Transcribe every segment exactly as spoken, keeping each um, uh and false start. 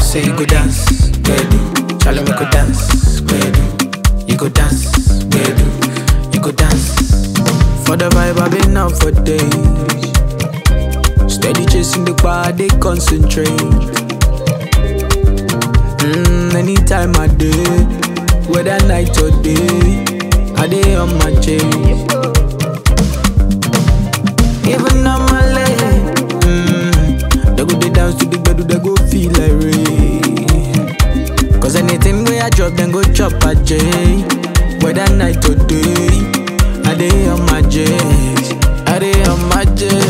say you go dance, bedu. Charlie me go dance, bedu. You go dance, bedu. You go dance. For the vibe I've been out for days. Steady chasing the bar, they concentrate. Mm, anytime I day, whether night or day, I day on my chase. Even on my leg, mm, they go they dance to the bed, they go feel like rain. Cause anything where I drop, then go chop a J. Whether night or day, I day on my chase. I day on my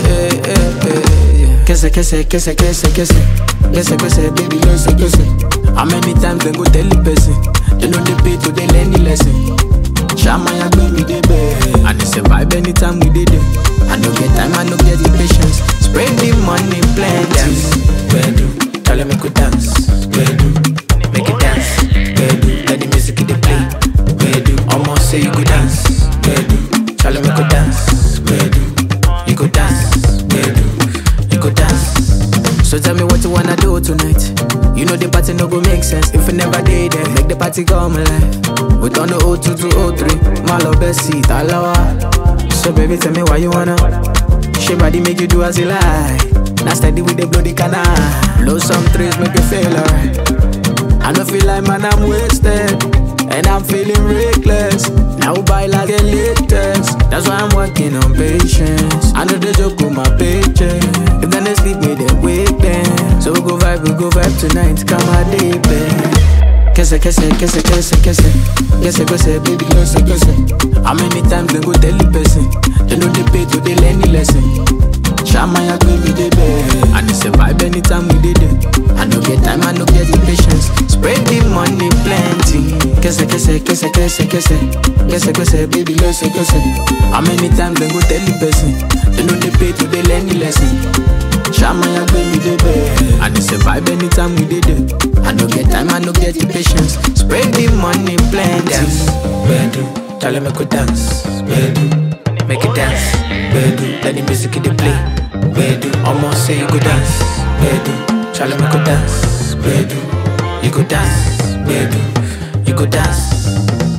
chase. Kese, kese, kese, kese, kese. Kese, kese, baby, kese, kese. How many times they go tell the person? They know they pay to they learn the lesson. Shama ya baby, they beg. And it's a vibe anytime we did it. I no get time, I no get the patience. Spread the money, plenty. Bedu, tell them I could dance. Bedu, make it dance. Bedu, let the music they play. Bedu, almost say you could dance. Bedu, tell them I could dance. Bedu, you could dance. Bedu, you could dance. So tell me what you wanna do tonight. You know the party no go make sense if you never did it. Make the party come alive. We turn the oh two to oh three. My love best seat, alawa. So baby tell me why you wanna. She body make you do as you like. Now steady with the bloody canal. Blow some trees make you feel alright. I don't feel like man I'm wasted. And I'm feeling reckless. Now buy like a latest. That's why I'm working on patience. I know the joke with my paycheck. If then they sleep me, then wake them. So we go vibe, we go vibe tonight. Come on, deep end. Kese, kese, kese, kese, kese. Kese, kese, baby, kese, kese. How many times they go tell the person? They know they pay to they learn the lesson. Shama ya baby, they beg. And it's a vibe anytime we did it. I no get time, I no get the patience. Spread the money plenty. Kese, kese, kese, kese, kese. Kese, kese, baby, kese, kese. How many times they go tell the person? They know they pay to they learn the lesson. Shama ya baby, they beg. And it's a vibe anytime we did it. I no get time, I no get the patience. Spread the money plenty. Dance, bedu, tell them I could dance. Bedu, make it dance. Bedu, let the music they play. Bedu, almost say you go dance. Bedu, tell them I could dance. Bedu, you go dance. Bedu, you go dance.